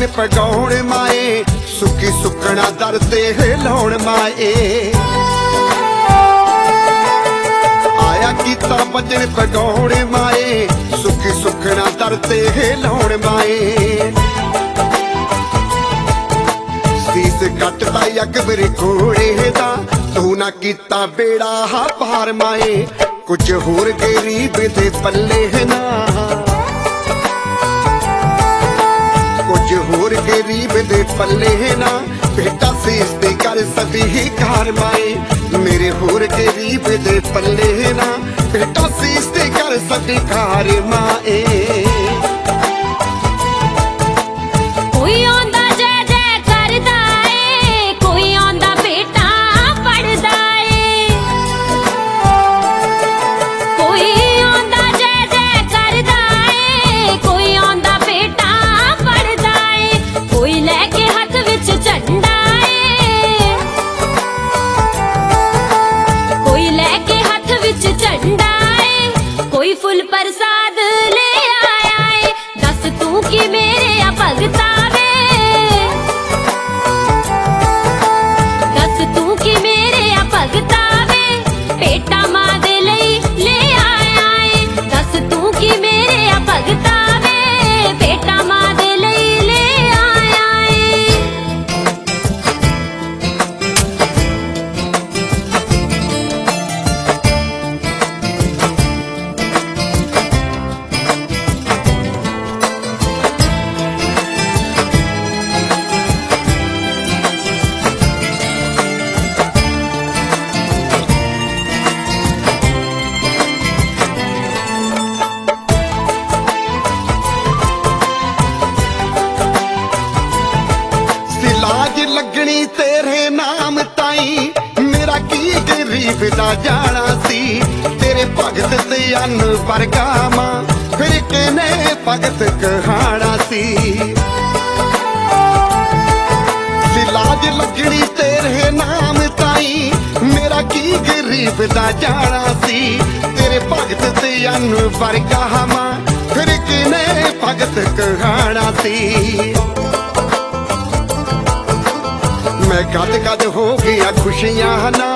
भजन पगाउण माए, सुखी सुखना दर ते हिलाउण माए। आया कीता भजन पगाउण माए, सुखी सुखना दर ते हिलाउण माए। सीस कटदा अकबर घोड़े दा, तू ना कीता बेड़ा हा पार माए। कुछ होर गरीब दे पल्ले ना, कुछ होर गरीब दे पल्ले ना, बेटा सीस ते कर सभी कार माए। मेरे होर गरीब दे पल्ले ना, बेटा सीस ते कर सभी कार माए। कोई आंदा जय जय करदा ए, कोई आंदा बेटा पढ़दा ए। कोई आंदा जय जय करदा ए, कोई आंदा बेटा पढ़दा ए। कोई लेके हथ विच झंडा ए, कोई लेके हथ विच झंडा ए। कोई फुल प्रसाद ले आया ए, दस तू कि मेरे आ भगता वे, दस तू कि मेरे आ भगता वे। बेटा मां दे लई ले आया ए, दस तू कि मेरे आ भगता वे। बेटा मां दे लई ले आया ए। लाज लगनी तेरे नाम ताई, मेरा की गरीब दा जाना सी। तेरे भगत ते अन वर्गा मां, फिर किने भगत कहाना सी। लाज लगनी तेरे नाम ताई, मेरा की गरीब दा जाना सी। तेरे भगत ते अन वर्गा मां, फिर किने भगत कहाना सी। मैं कद कद हो गया खुशियां ना,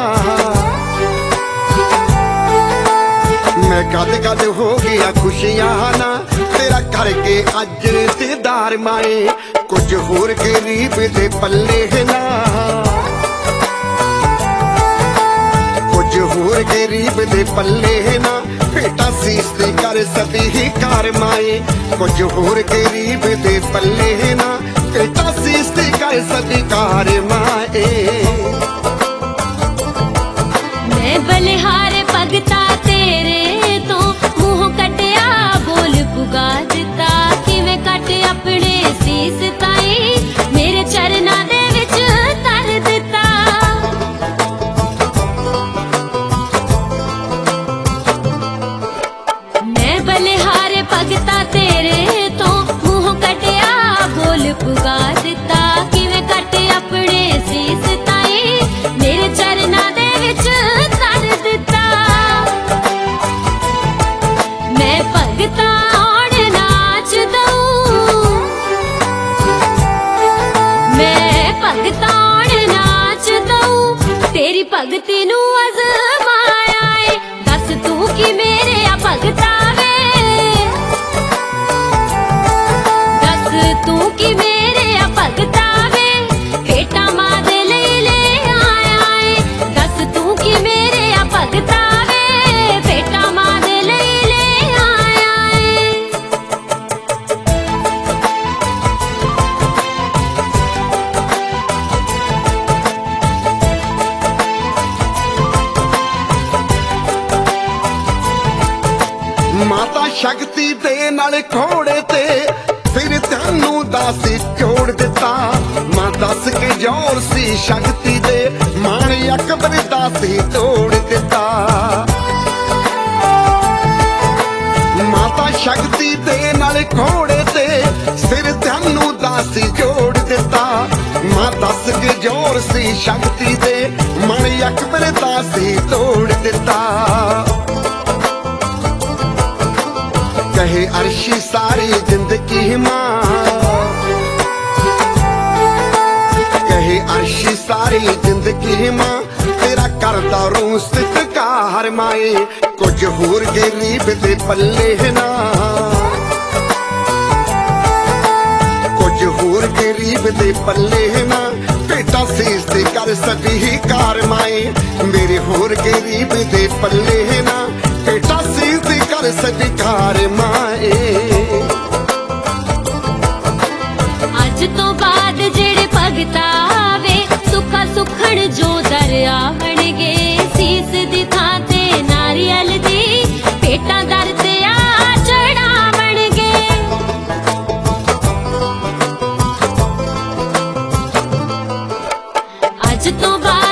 मैं कद कद हो गया खुशियां ना। तेरा करके अज दीदार माए, कुछ होर गरीब दे पल्ले ना, कुछ होर गरीब दे पल्ले ना। बेटा सीस ते कर सभी कार माए, कुछ होर गरीब दे पल्ले ना। बेटा सीस ते कर सभी कार माए। मैं बलिहार भगता तेरे तो मुंह कटिया बोल पुगा दिता। किवें कट अपने सीस ताई, मेरे चरना दे विच तर दिता। मैं बलिहार भगता तेरे तो मुंह कटिया बोल पुगा दिता। किवें कट अपने सीस ताई, मेरे चरना दे विच तर दिता। मैं भगता आण नाच दऊं, मैं भगता आण नाच दऊं। तेरी भगती नू अजमाया ए, दस तू कि मेरे आ भगता वे, दस तू कि मेरे आ भगता वे। बेटा मां दे लई ले आया ए, दस तू कि मेरे आ भगता वे। बेटा मां दे लई ले आया ए। माता शक्ति दे नाल घोड़े ते, फिर तेनू दासी जोड़ दिता। मां दस के जोर सी शक्ति दे, मां अकबर दासी तोड़ दिता। माता शक्ति दे नाल घोड़े ते, सिर तेनू दासी जोड़ दिता। मां दस के जोर सी शक्ति दे, मां अकबर दासी तोड़ दिता। कहे अर्शी सारी जिंदगी मां, सारी जिंदगी मां तेरा करदा रू सत्कार माए कुछ होर गरीब दे पल्ले ना कुछ होर गरीब दे पल्ले ना बेटा सीस ते कर सभी कार माए मेरे होर गरीब दे पल्ले ना बेटा सीस ते कर सभी कार माए अज तो बाद जेड़े भगत आवे सुखा सुखण जो दर आवणगे सीस दी थां ते नारियल दी पेटां दर ते आ चढ़ावणगे अज तो बाद